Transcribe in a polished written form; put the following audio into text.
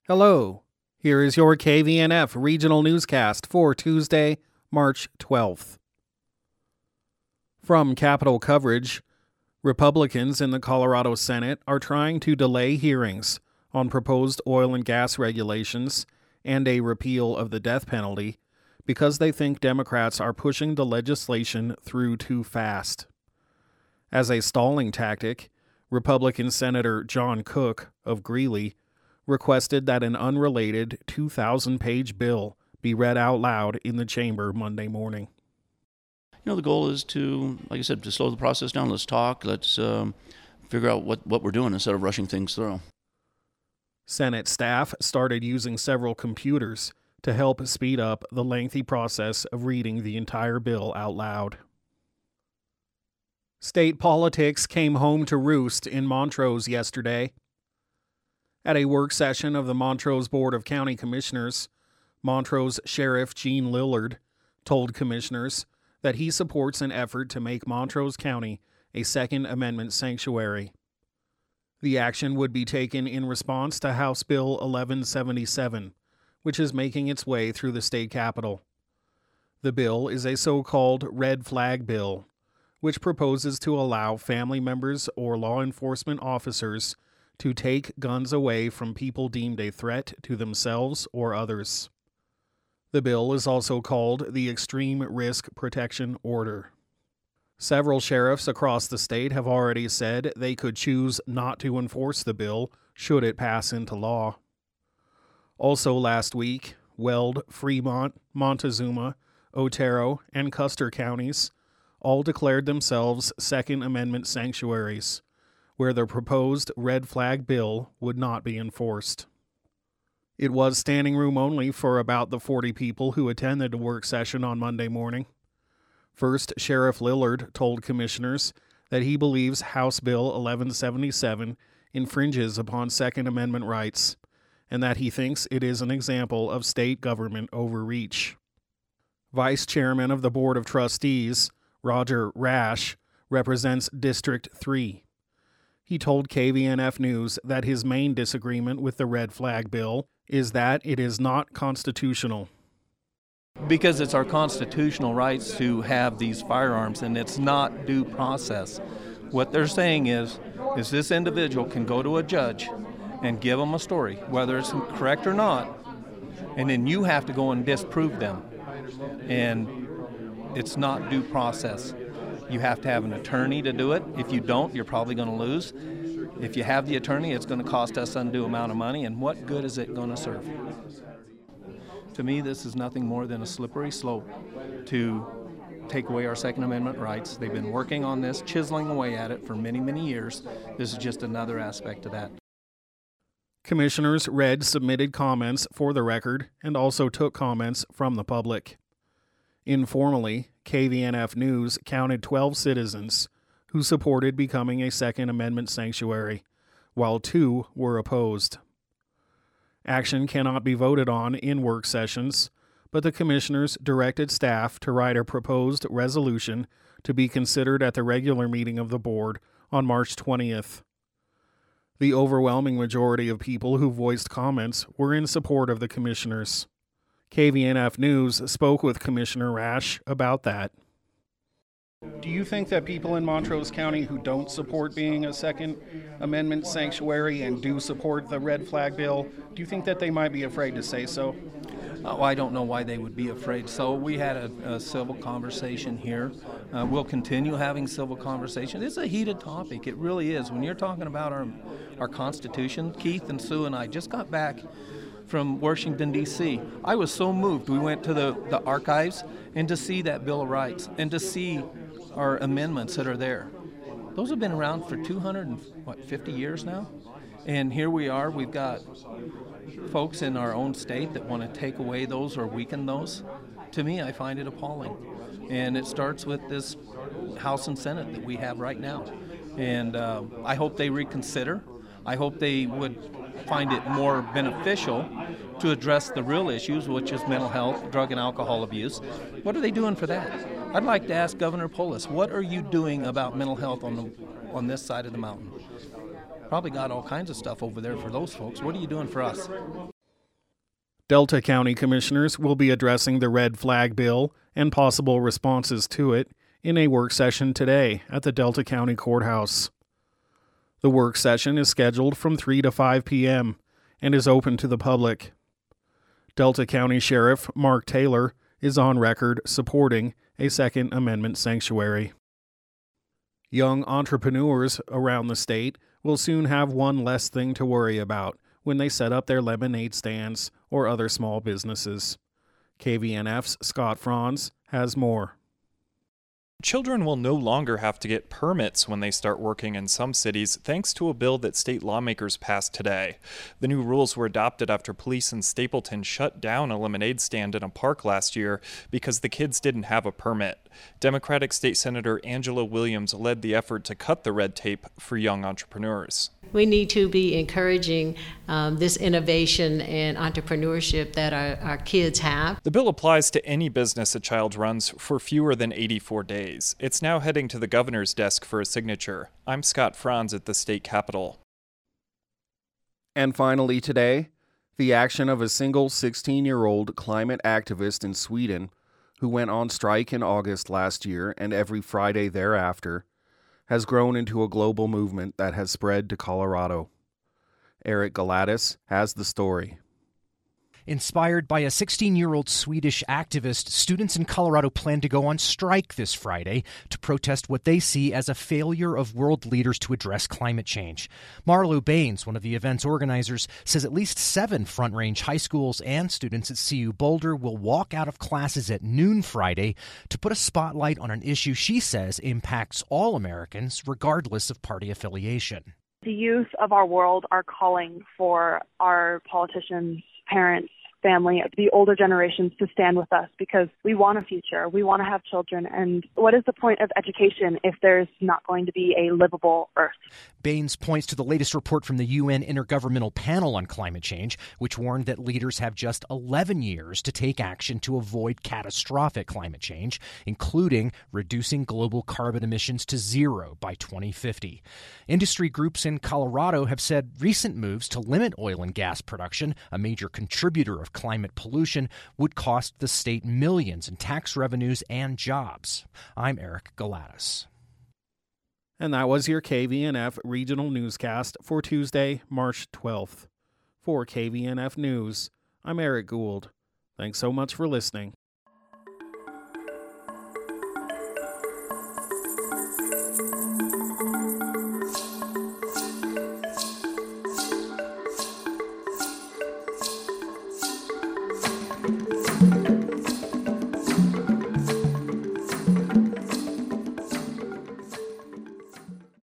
Hello, here is your KVNF regional newscast for Tuesday, March 12th. From Capitol Coverage, Republicans in the Colorado Senate are trying to delay hearings on proposed oil and gas regulations and a repeal of the death penalty because they think Democrats are pushing the legislation through too fast. As a stalling tactic, Republican Senator John Cook of Greeley requested that an unrelated 2,000-page bill be read out loud in the chamber Monday morning. The goal is to, like I said, to slow the process down. Let's talk. Let's figure out what we're doing instead of rushing things through. Senate staff started using several computers to help speed up the lengthy process of reading the entire bill out loud. State politics came home to roost in Montrose yesterday. At a work session of the Montrose Board of County Commissioners, Montrose Sheriff Gene Lillard told commissioners that he supports an effort to make Montrose County a Second Amendment sanctuary. The action would be taken in response to House Bill 1177, which is making its way through the state capitol. The bill is a so-called red flag bill, which proposes to allow family members or law enforcement officers to take guns away from people deemed a threat to themselves or others. The bill is also called the Extreme Risk Protection Order. Several sheriffs across the state have already said they could choose not to enforce the bill should it pass into law. Also last week, Weld, Fremont, Montezuma, Otero, and Custer counties all declared themselves Second Amendment sanctuaries, where the proposed red flag bill would not be enforced. It was standing room only for about the 40 people who attended the work session on Monday morning. First, Sheriff Lillard told commissioners that he believes House Bill 1177 infringes upon Second Amendment rights, and that he thinks it is an example of state government overreach. Vice Chairman of the Board of Trustees, Roger Rash, represents District 3. He told KVNF News that his main disagreement with the red flag bill is that it is not constitutional. Because it's our constitutional rights to have these firearms, and it's not due process. What they're saying is this individual can go to a judge and give them a story, whether it's correct or not, and then you have to go and disprove them. And it's not due process. You have to have an attorney to do it. If you don't, you're probably going to lose. If you have the attorney, it's going to cost us an undue amount of money, and what good is it going to serve? To me, this is nothing more than a slippery slope to take away our Second Amendment rights. They've been working on this, chiseling away at it for many, many years. This is just another aspect of that. Commissioners read submitted comments for the record and also took comments from the public. Informally, KVNF News counted 12 citizens who supported becoming a Second Amendment sanctuary, while 2 were opposed. Action cannot be voted on in work sessions, but the commissioners directed staff to write a proposed resolution to be considered at the regular meeting of the board on March 20th. The overwhelming majority of people who voiced comments were in support of the commissioners. KVNF News spoke with Commissioner Rash about that. Do you think that people in Montrose County who don't support being a Second Amendment sanctuary and do support the red flag bill, do you think that they might be afraid to say so? I don't know why they would be afraid. So we had a civil conversation here. We'll continue having civil conversation. It's a heated topic. It really is. When you're talking about our Constitution, Keith and Sue and I just got back from Washington, D.C. I was so moved. We went to the archives and to see that Bill of Rights and to see our amendments that are there. Those have been around for 250 years now. And here we are. We've got folks in our own state that want to take away those or weaken those. To me, I find it appalling. And it starts with this House and Senate that we have right now. And I hope they reconsider. I hope they would find it more beneficial to address the real issues, which is mental health, drug and alcohol abuse. What are they doing for that? I'd like to ask Governor Polis, what are you doing about mental health on this side of the mountain? Probably got all kinds of stuff over there for those folks. What are you doing for us? Delta County Commissioners will be addressing the red flag bill and possible responses to it in a work session today at the Delta County Courthouse. The work session is scheduled from 3 to 5 p.m. and is open to the public. Delta County Sheriff Mark Taylor is on record supporting a Second Amendment sanctuary. Young entrepreneurs around the state will soon have one less thing to worry about when they set up their lemonade stands or other small businesses. KVNF's Scott Franz has more. Children will no longer have to get permits when they start working in some cities thanks to a bill that state lawmakers passed today. The new rules were adopted after police in Stapleton shut down a lemonade stand in a park last year because the kids didn't have a permit. Democratic State Senator Angela Williams led the effort to cut the red tape for young entrepreneurs. We need to be encouraging this innovation and entrepreneurship that our kids have. The bill applies to any business a child runs for fewer than 84 days. It's now heading to the governor's desk for a signature. I'm Scott Franz at the state capitol. And finally today, the action of a single 16-year-old climate activist in Sweden who went on strike in August last year and every Friday thereafter has grown into a global movement that has spread to Colorado. Eric Galatis has the story. Inspired by a 16-year-old Swedish activist, students in Colorado plan to go on strike this Friday to protest what they see as a failure of world leaders to address climate change. Marlo Baines, one of the event's organizers, says at least 7 Front Range high schools and students at CU Boulder will walk out of classes at noon Friday to put a spotlight on an issue she says impacts all Americans, regardless of party affiliation. The youth of our world are calling for our politicians, parents, family, the older generations to stand with us because we want a future. We want to have children. And what is the point of education if there's not going to be a livable Earth? Baines points to the latest report from the UN Intergovernmental Panel on Climate Change, which warned that leaders have just 11 years to take action to avoid catastrophic climate change, including reducing global carbon emissions to 0 by 2050. Industry groups in Colorado have said recent moves to limit oil and gas production, a major contributor of climate pollution, would cost the state millions in tax revenues and jobs. I'm Eric Galatis. And that was your KVNF regional newscast for Tuesday, March 12th. For KVNF News, I'm Eric Gould. Thanks so much for listening.